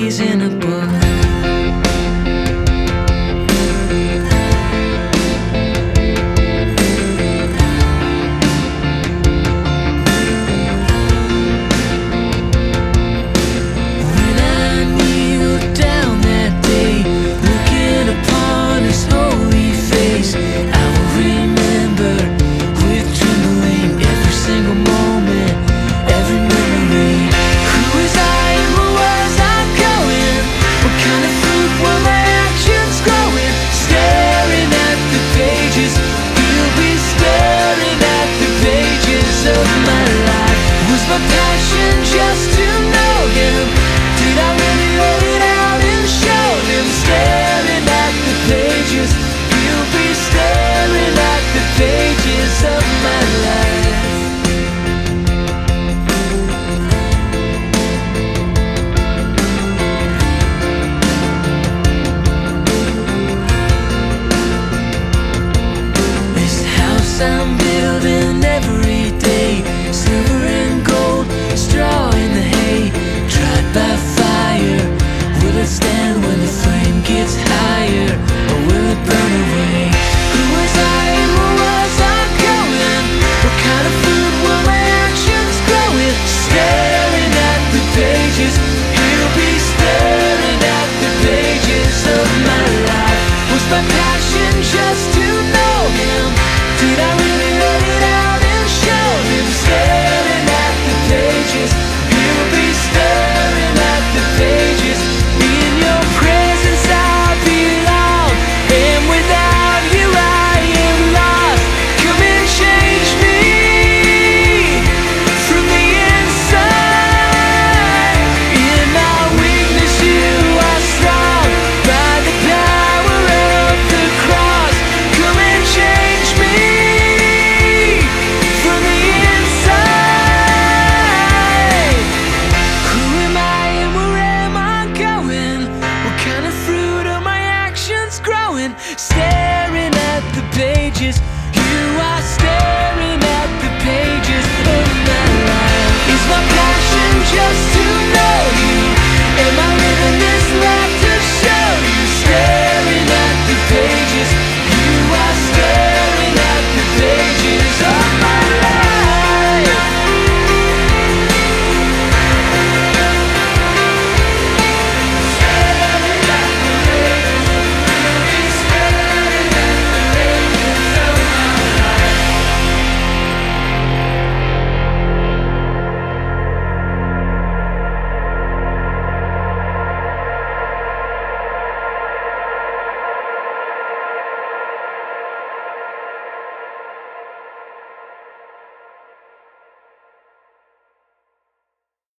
days in a book. My passion just to know him. Did I really lay it out and show him? Staring at the pages, he'll be staring at the pages of my life. This house I'm building every day, silver and gold, straw in the hay, tried by fire. Will it stand when the flame gets higher, or will it burn away? Who was I and where was I going? What kind of food will my actions grow with? Staring at the pages, he'll be staring at the pages of my life. Was my passion just to know him? Did I